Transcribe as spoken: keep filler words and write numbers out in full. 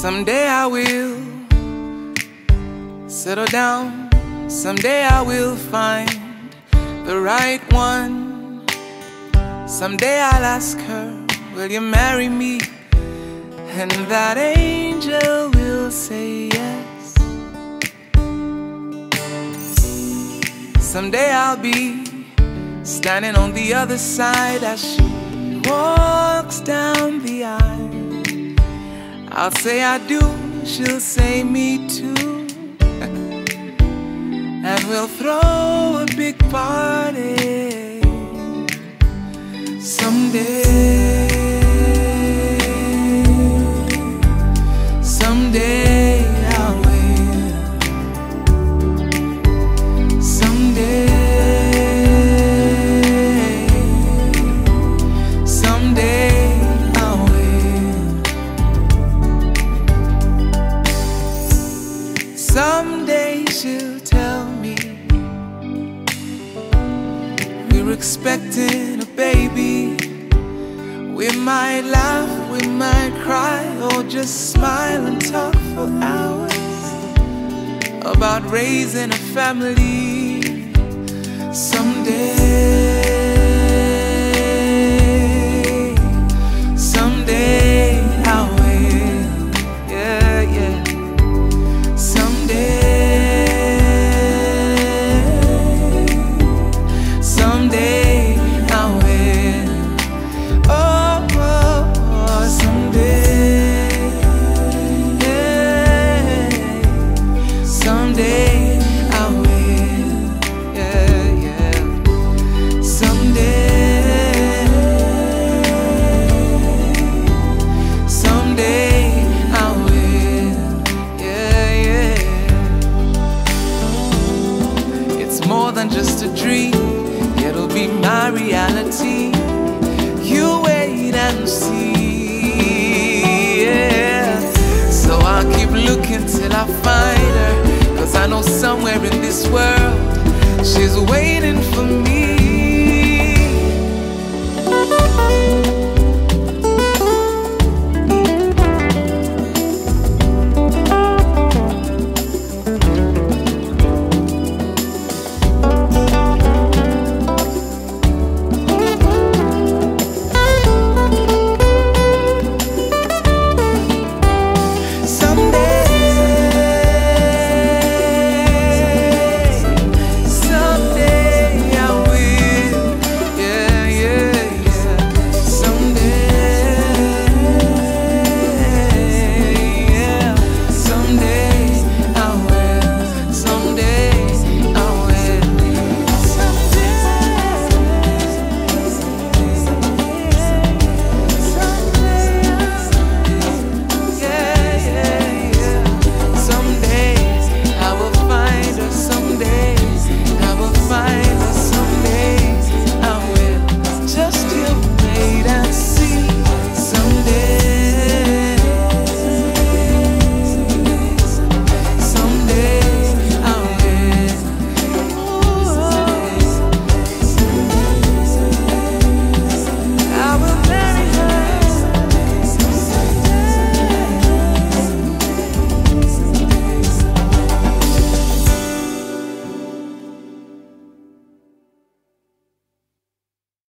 Someday I will settle down. Someday I will find the right one. Someday I'll ask her, will you marry me? And that angel will say yes. Someday I'll be standing on the other side as she walks down the aisle. I'll say I do, she'll say me too. And we'll throw a big party someday. Someday I will. Someday. Someday I will. Someday she'll tell me we're expecting a baby. We might laugh, we might cry, or just smile and talk for hours about raising a family someday. Someday I will, yeah, yeah. Someday, someday I will. Oh, oh, oh, someday, yeah. Someday I will, yeah, yeah. Someday, someday I will, yeah, yeah. It's more than just a dream, it'll be my reality. You wait and see, yeah. So I'll keep looking till I find her, 'cause I know somewhere in this world she's waiting for